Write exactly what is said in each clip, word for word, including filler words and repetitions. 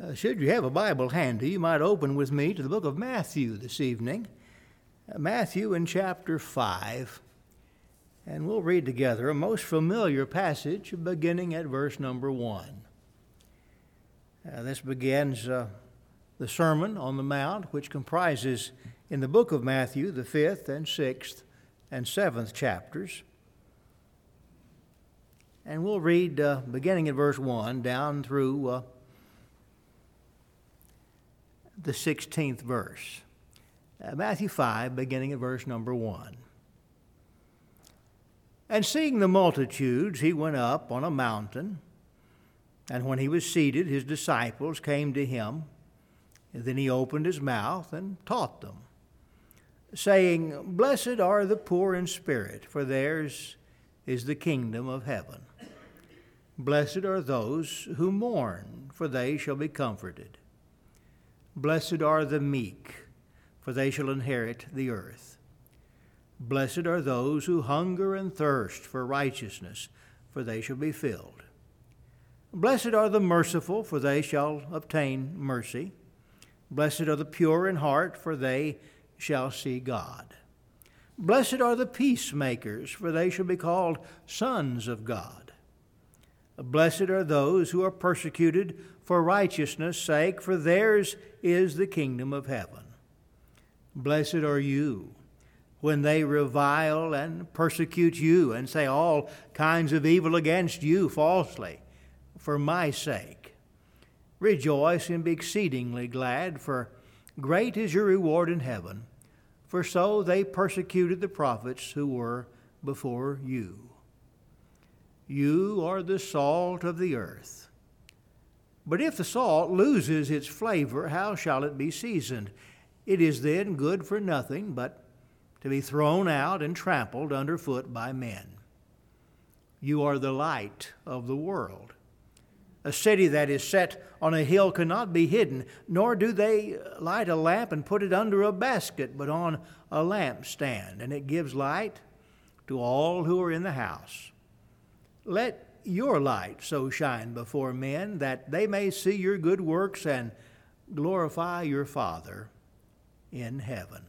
Uh, should you have a Bible handy, you might open with me to the book of Matthew this evening. Uh, Matthew in chapter five. And we'll read together a most familiar passage beginning at verse number one. Uh, this begins uh, the Sermon on the Mount, which comprises in the book of Matthew the fifth and sixth and seventh chapters. And we'll read uh, beginning at verse one down through uh, the sixteenth verse. Uh, Matthew five, beginning at verse number one. And seeing the multitudes, he went up on a mountain, and when he was seated, his disciples came to him. And then he opened his mouth and taught them, saying, Blessed are the poor in spirit, for theirs is the kingdom of heaven. Blessed are those who mourn, for they shall be comforted. Blessed are the meek, for they shall inherit the earth. Blessed are those who hunger and thirst for righteousness, for they shall be filled. Blessed are the merciful, for they shall obtain mercy. Blessed are the pure in heart, for they shall see God. Blessed are the peacemakers, for they shall be called sons of God. Blessed are those who are persecuted for righteousness' sake, for theirs is the kingdom of heaven. Blessed are you when they revile and persecute you and say all kinds of evil against you falsely for my sake. Rejoice and be exceedingly glad, for great is your reward in heaven, for so they persecuted the prophets who were before you. You are the salt of the earth. But if the salt loses its flavor, how shall it be seasoned? It is then good for nothing but to be thrown out and trampled underfoot by men. You are the light of the world. A city that is set on a hill cannot be hidden, nor do they light a lamp and put it under a basket, but on a lampstand, and it gives light to all who are in the house. Let your light so shine before men that they may see your good works and glorify your Father in heaven.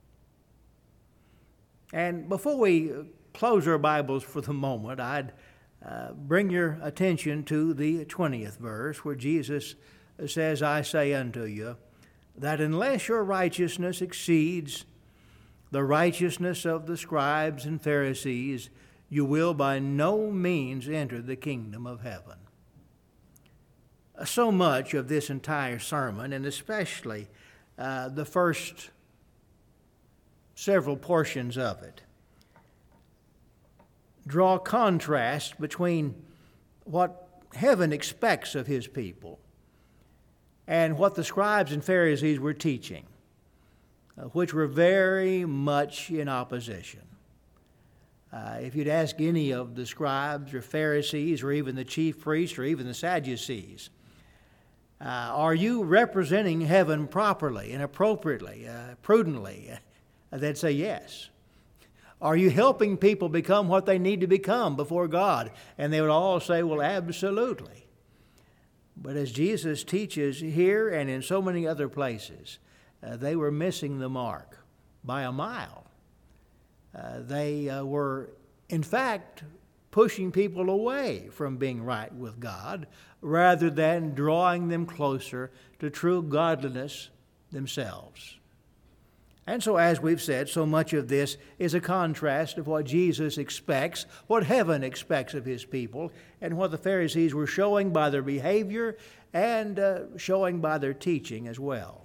And before we close our Bibles for the moment, I'd uh, bring your attention to the twentieth verse, where Jesus says, I say unto you, that unless your righteousness exceeds the righteousness of the scribes and Pharisees, you will by no means enter the kingdom of heaven. So much of this entire sermon, and especially uh, the first several portions of it, draw contrast between what heaven expects of his people and what the scribes and Pharisees were teaching, uh, which were very much in opposition. Uh, if you'd ask any of the scribes or Pharisees or even the chief priests or even the Sadducees, uh, are you representing heaven properly and appropriately, uh, prudently? Uh, they'd say yes. Are you helping people become what they need to become before God? And they would all say, well, absolutely. But as Jesus teaches here and in so many other places, uh, they were missing the mark by a mile. Uh, they uh, were, in fact, pushing people away from being right with God rather than drawing them closer to true godliness themselves. And so, as we've said, so much of this is a contrast of what Jesus expects, what heaven expects of his people, and what the Pharisees were showing by their behavior and uh, showing by their teaching as well.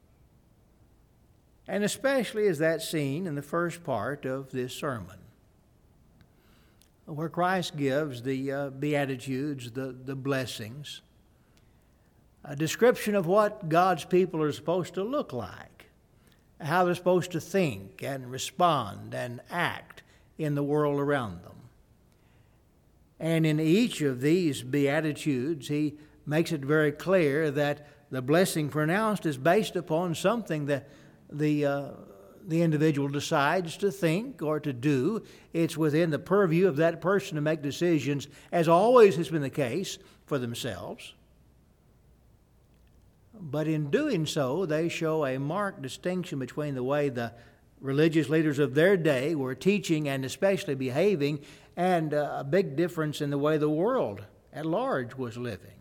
And especially is that seen in the first part of this sermon, where Christ gives the uh, Beatitudes, the, the blessings, a description of what God's people are supposed to look like, how they're supposed to think and respond and act in the world around them. And in each of these Beatitudes, he makes it very clear that the blessing pronounced is based upon something that the uh, the individual decides to think or to do. It's within the purview of that person to make decisions, as always has been the case, for themselves. But in doing so, they show a marked distinction between the way the religious leaders of their day were teaching and especially behaving, and a big difference in the way the world at large was living.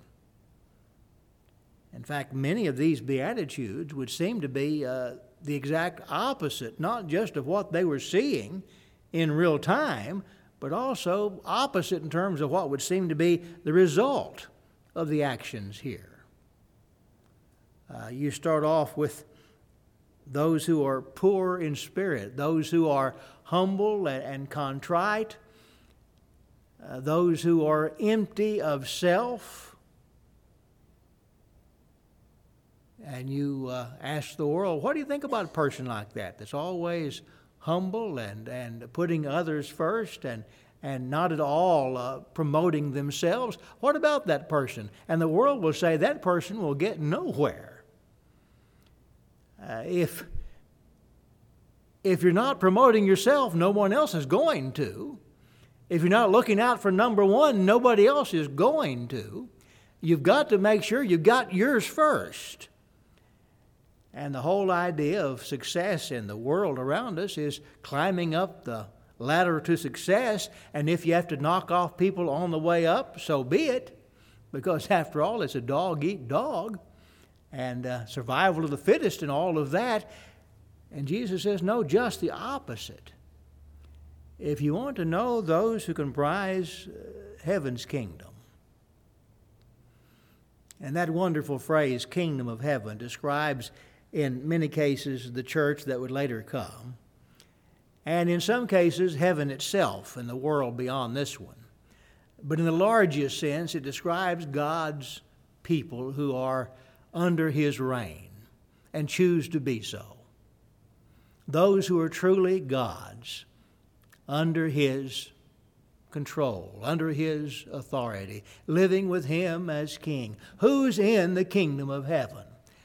In fact, many of these Beatitudes would seem to be uh, the exact opposite, not just of what they were seeing in real time, but also opposite in terms of what would seem to be the result of the actions here. Uh, you start off with those who are poor in spirit, those who are humble and, and contrite, uh, those who are empty of self. And you uh, ask the world, what do you think about a person like that, that's always humble and, and putting others first and, and not at all uh, promoting themselves? What about that person? And the world will say that person will get nowhere. Uh, if, if you're not promoting yourself, no one else is going to. If you're not looking out for number one, nobody else is going to. You've got to make sure you got yours first. And the whole idea of success in the world around us is climbing up the ladder to success. And if you have to knock off people on the way up, so be it. Because after all, it's a dog-eat-dog. And uh, survival of the fittest and all of that. And Jesus says, no, just the opposite. If you want to know those who comprise uh, heaven's kingdom, and that wonderful phrase, kingdom of heaven, describes in many cases the church that would later come, and in some cases heaven itself and the world beyond this one. But in the largest sense, it describes God's people who are under His reign and choose to be so. Those who are truly God's, under His control, under His authority, living with Him as King. Who's in the kingdom of heaven?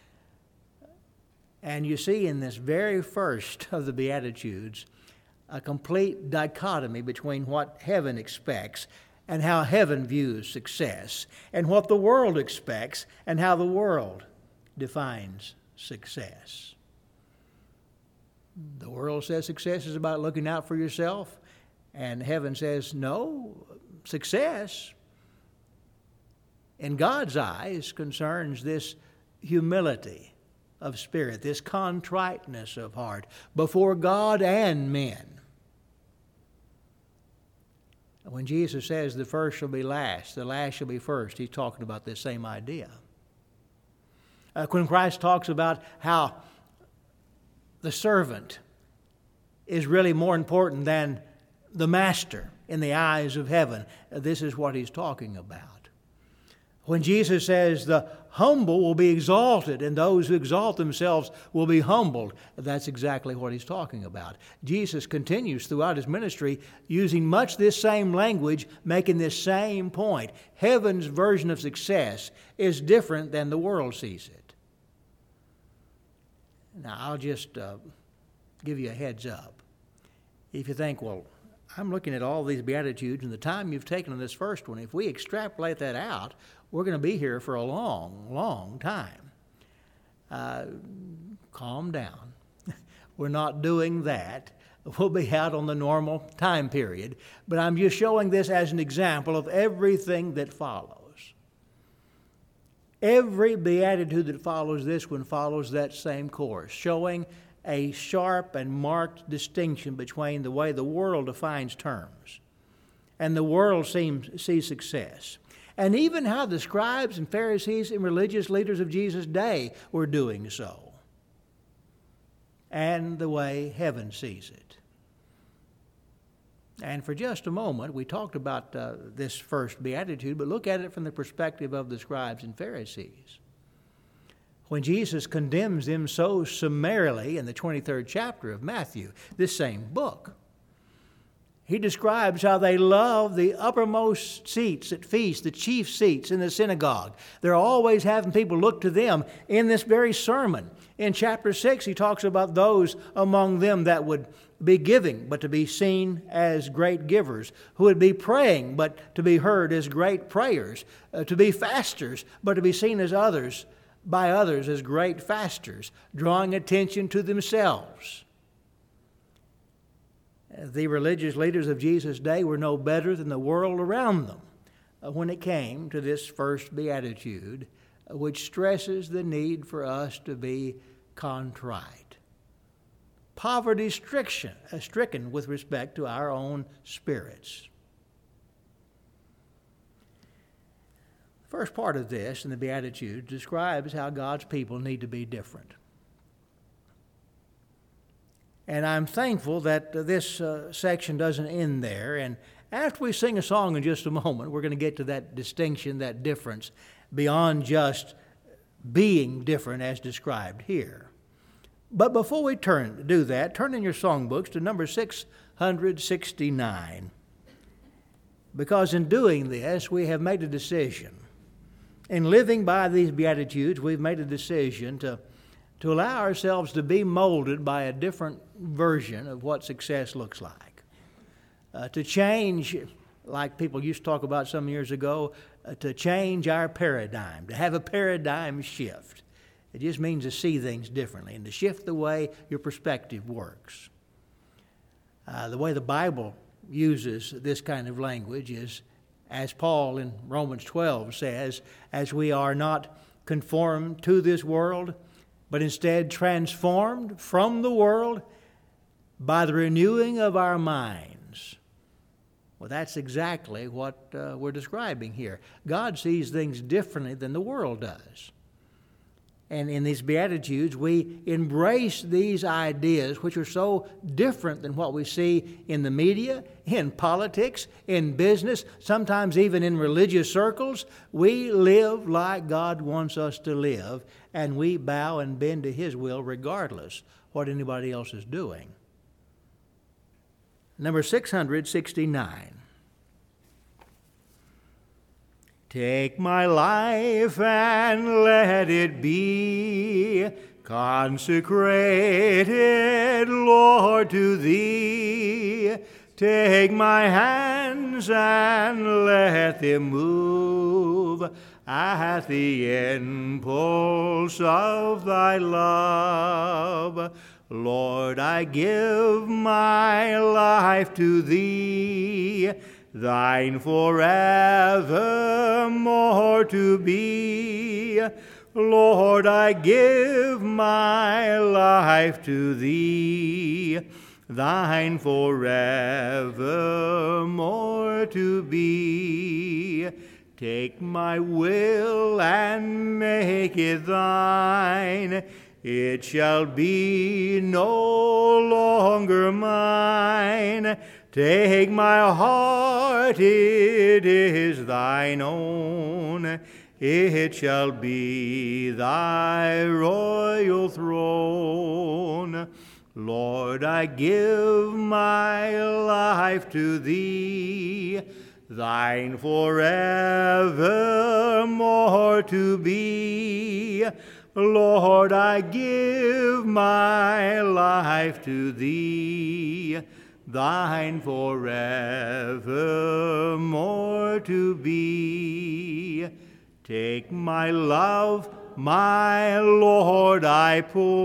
And you see in this very first of the Beatitudes a complete dichotomy between what heaven expects and how heaven views success, and what the world expects and how the world defines success. The world says success is about looking out for yourself, and heaven says, no, success in God's eyes concerns this humility of spirit, this contriteness of heart before God and men. When Jesus says the first shall be last, the last shall be first, He's talking about this same idea. Uh, when Christ talks about how the servant is really more important than the master in the eyes of heaven, uh, this is what He's talking about. When Jesus says the humble will be exalted and those who exalt themselves will be humbled, that's exactly what He's talking about. Jesus continues throughout His ministry using much this same language, making this same point. Heaven's version of success is different than the world sees it. Now, I'll just uh, give you a heads up. If you think, well, I'm looking at all these Beatitudes and the time you've taken on this first one, if we extrapolate that out, we're going to be here for a long, long time. Uh, calm down. We're not doing that. We'll be out on the normal time period. But I'm just showing this as an example of everything that follows. Every beatitude that follows this one follows that same course, showing a sharp and marked distinction between the way the world defines terms and the world seems, sees success. And even how the scribes and Pharisees and religious leaders of Jesus' day were doing so. And the way heaven sees it. And for just a moment, we talked about uh, this first beatitude, but look at it from the perspective of the scribes and Pharisees. When Jesus condemns them so summarily in the twenty-third chapter of Matthew, this same book, He describes how they love the uppermost seats at feasts, the chief seats in the synagogue. They're always having people look to them. In this very sermon, in chapter six, He talks about those among them that would be giving, but to be seen as great givers, who would be praying, but to be heard as great prayers, uh, to be fasters, but to be seen as others by others as great fasters, drawing attention to themselves. The religious leaders of Jesus' day were no better than the world around them when it came to this first beatitude, which stresses the need for us to be contrite, poverty stricken, uh, stricken with respect to our own spirits. The first part of this in the Beatitudes describes how God's people need to be different. And I'm thankful that uh, this uh, section doesn't end there. And after we sing a song in just a moment, we're going to get to that distinction, that difference, beyond just being different as described here. But before we turn do that, turn in your songbooks to number six hundred sixty-nine. Because in doing this, we have made a decision. In living by these Beatitudes, we've made a decision to, to allow ourselves to be molded by a different version of what success looks like. Uh, to change, like people used to talk about some years ago, uh, to change our paradigm, to have a paradigm shift. It just means to see things differently and to shift the way your perspective works. Uh, the way the Bible uses this kind of language is, as Paul in Romans twelve says, as we are not conformed to this world, but instead transformed from the world by the renewing of our minds. Well, that's exactly what uh, we're describing here. God sees things differently than the world does. And in these Beatitudes, we embrace these ideas which are so different than what we see in the media, in politics, in business, sometimes even in religious circles. We live like God wants us to live, and we bow and bend to His will regardless what anybody else is doing. Number six hundred sixty-nine. Take my life and let it be consecrated, Lord, to Thee. Take my hands and let them move at the impulse of Thy love. Lord, I give my life to Thee, Thine forevermore to be. Lord, I give my life to Thee, Thine forevermore to be. Take my will and make it Thine. It shall be no longer mine. Take my heart, it is Thine own. It shall be Thy royal throne. Lord, I give my life to Thee, Thine forevermore to be. Lord, I give my life to Thee, Thine forevermore to be. Take my love, my Lord, I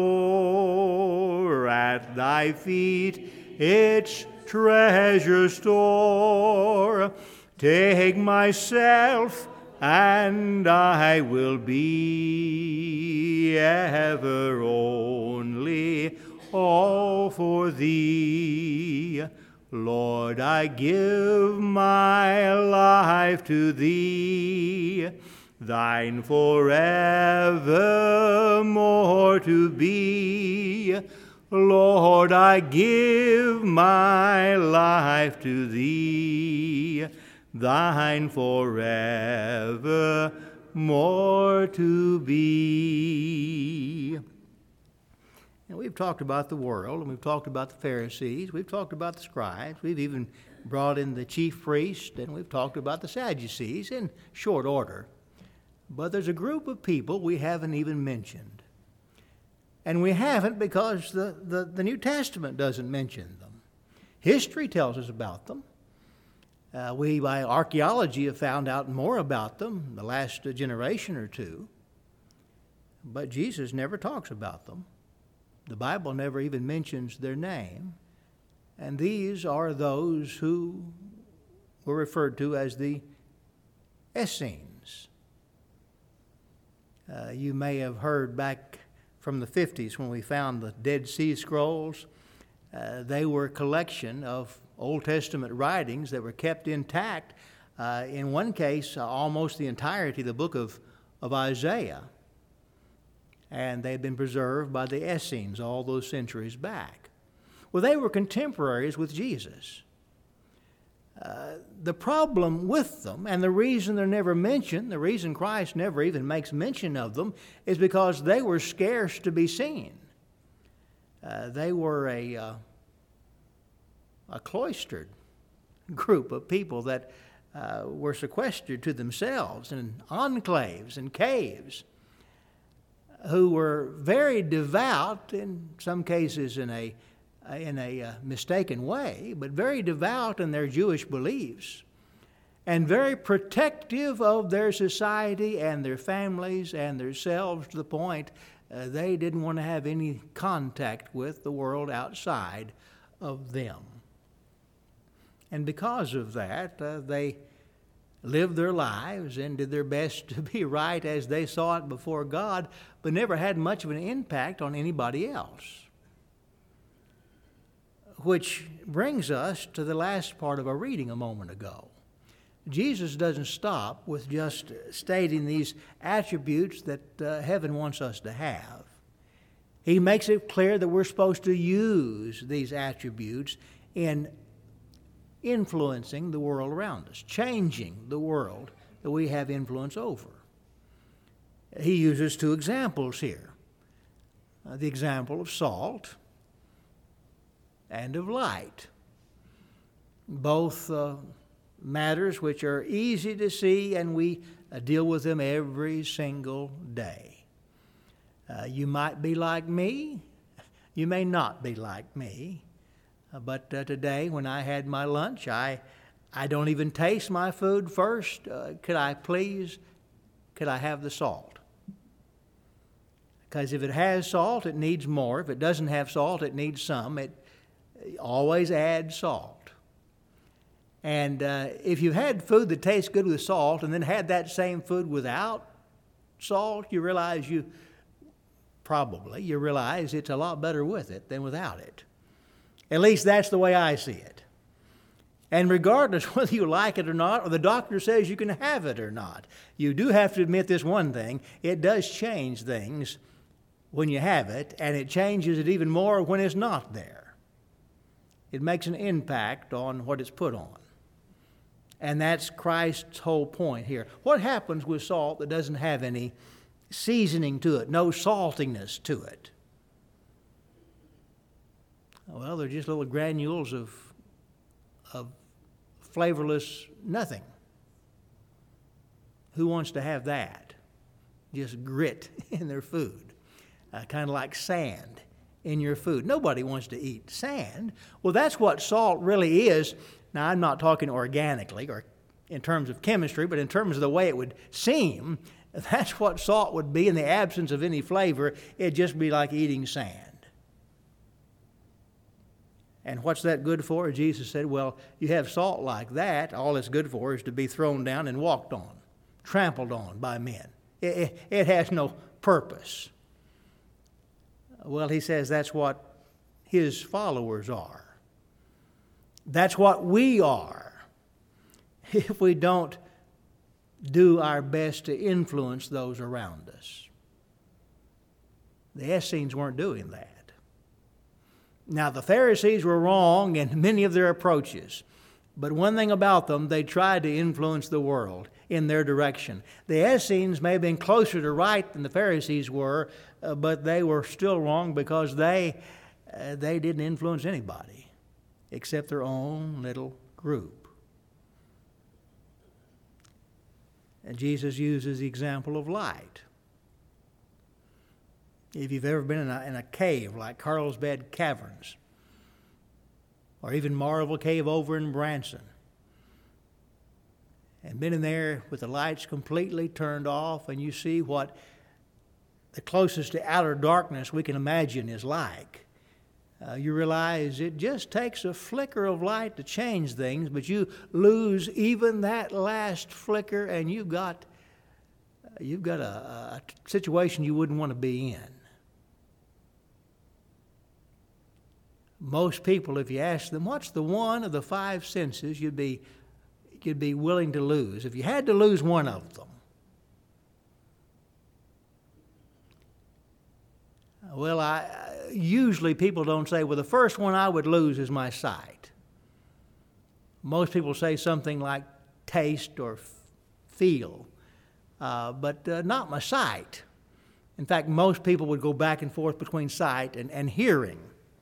pour at Thy feet its treasure store. Take myself, and I will be ever only all for Thee. Lord, I give my life to Thee, Thine forevermore to be. Lord, I give my life to Thee, Thine forevermore to be. And we've talked about the world, and we've talked about the Pharisees, we've talked about the scribes, we've even brought in the chief priest, and we've talked about the Sadducees in short order. But there's a group of people we haven't even mentioned. And we haven't because the, the, the New Testament doesn't mention them. History tells us about them. Uh, we, by archaeology, have found out more about them the last uh, generation or two. but Jesus never talks about them. The Bible never even mentions their name. And these are those who were referred to as the Essenes. Uh, you may have heard back from the fifties when we found the Dead Sea Scrolls. Uh, they were a collection of Old Testament writings that were kept intact. Uh, in one case, uh, almost the entirety of the book of, of Isaiah. And they've been preserved by the Essenes all those centuries back. Well, they were contemporaries with Jesus. Uh, the problem with them, and the reason they're never mentioned, the reason Christ never even makes mention of them, is because they were scarce to be seen. Uh, they were a, uh, a cloistered group of people that uh, were sequestered to themselves in enclaves and caves, who were very devout, in some cases in a in a uh, mistaken way, but very devout in their Jewish beliefs, and very protective of their society and their families and themselves, to the point uh, they didn't want to have any contact with the world outside of them. And because of that, uh, they lived their lives and did their best to be right as they saw it before God, but never had much of an impact on anybody else. Which brings us to the last part of our reading a moment ago. Jesus doesn't stop with just stating these attributes that uh, heaven wants us to have. He makes it clear that we're supposed to use these attributes in influencing the world around us, changing the world that we have influence over. He uses two examples here. Uh, the example of salt and of light. Both uh, matters which are easy to see, and we uh, deal with them every single day. Uh, you might be like me. You may not be like me. Uh, but uh, today, when I had my lunch, I I don't even taste my food first. Uh, could I please, could I have the salt? Because if it has salt, it needs more. If it doesn't have salt, it needs some. It always add salt. And uh, if you've had food that tastes good with salt and then had that same food without salt, you realize you, probably, you realize it's a lot better with it than without it. At least that's the way I see it. And regardless whether you like it or not, or the doctor says you can have it or not, you do have to admit this one thing: it does change things when you have it, and it changes it even more when it's not there. It makes an impact on what it's put on. And that's Christ's whole point here. What happens with salt that doesn't have any seasoning to it, no saltiness to it? Well, they're just little granules of, of flavorless nothing. Who wants to have that? Just grit in their food, uh, kind of like sand in your food. Nobody wants to eat sand. Well, that's what salt really is. Now, I'm not talking organically or in terms of chemistry, but in terms of the way it would seem, that's what salt would be in the absence of any flavor. It'd just be like eating sand. And what's that good for? Jesus said, well, you have salt like that, all it's good for is to be thrown down and walked on, trampled on by men. It, it, it has no purpose. Well, he says that's what his followers are. That's what we are if we don't do our best to influence those around us. The Essenes weren't doing that. Now, the Pharisees were wrong in many of their approaches, but one thing about them, they tried to influence the world in their direction. The Essenes may have been closer to right than the Pharisees were, uh, but they were still wrong because they uh, they didn't influence anybody except their own little group. And Jesus uses the example of light. If you've ever been in a, in a cave like Carlsbad Caverns, or even Marvel Cave over in Branson, and been in there with the lights completely turned off, and you see what the closest to outer darkness we can imagine is like. Uh, you realize it just takes a flicker of light to change things, but you lose even that last flicker, and you've got you've got a, a situation you wouldn't want to be in. Most people, if you ask them, what's the one of the five senses you'd be you'd be willing to lose if you had to lose one of them? Well, I usually people don't say, well, the first one I would lose is my sight. Most people say something like taste or f- feel, uh, but uh, not my sight. In fact, most people would go back and forth between sight and, and hearing.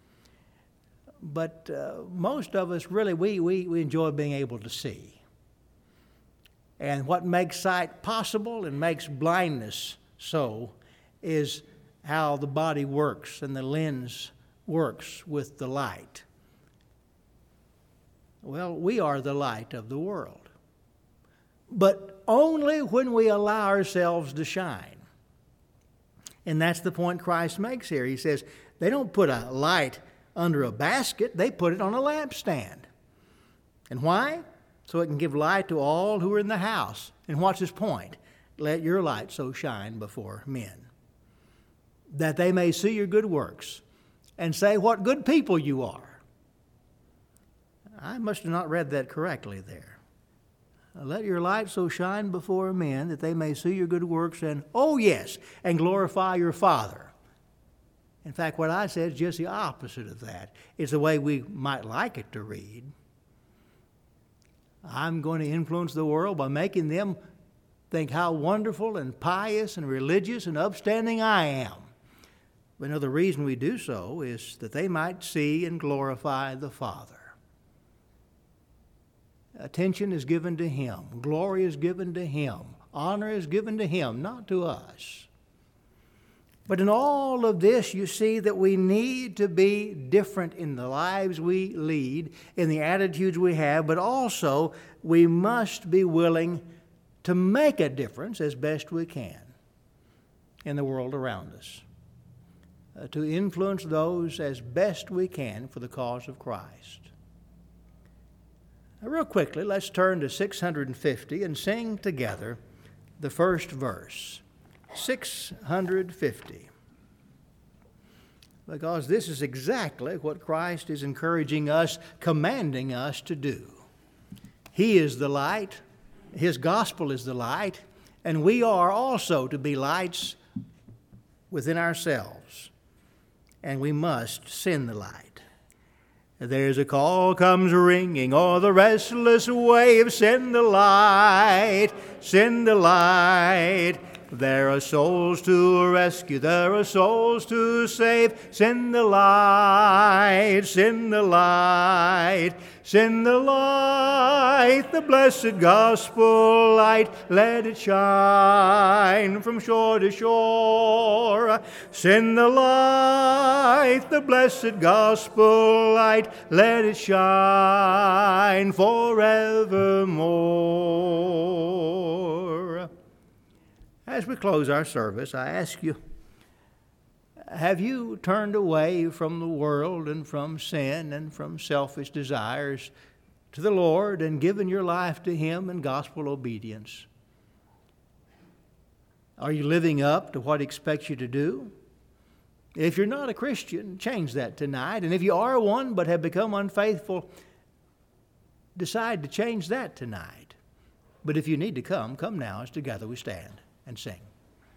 But uh, most of us really, we, we, we enjoy being able to see. And what makes sight possible and makes blindness so is how the body works and the lens works with the light. Well, we are the light of the world, but only when we allow ourselves to shine. And that's the point Christ makes here. He says they don't put a light under a basket, they put it on a lampstand. And why? So it can give light to all who are in the house. And what's his point? Let your light so shine before men, that they may see your good works and say what good people you are. I must have not read that correctly there. Let your light so shine before men that they may see your good works and, oh yes, and glorify your Father. In fact, what I said is just the opposite of that. It's the way we might like it to read. I'm going to influence the world by making them think how wonderful and pious and religious and upstanding I am. But no, the reason we do so is that they might see and glorify the Father. Attention is given to Him. Glory is given to Him. Honor is given to Him, not to us. But in all of this, you see that we need to be different in the lives we lead, in the attitudes we have, but also we must be willing to make a difference as best we can in the world around us. Uh, to influence those as best we can for the cause of Christ. Now, real quickly, let's turn to six hundred fifty and sing together the first verse. six hundred fifty. Because this is exactly what Christ is encouraging us, commanding us to do. He is the light, His gospel is the light, and we are also to be lights within ourselves. And we must send the light. There's a call comes ringing o'er the restless wave. Send the light, send the light. There are souls to rescue, there are souls to save. Send the light, send the light. Send the light, the blessed gospel light. Let it shine from shore to shore. Send the light, the blessed gospel light. Let it shine forevermore. As we close our service, I ask you, have you turned away from the world and from sin and from selfish desires to the Lord and given your life to Him in gospel obedience? Are you living up to what He expects you to do? If you're not a Christian, change that tonight. And if you are one but have become unfaithful, decide to change that tonight. But if you need to come, come now as together we stand and sing.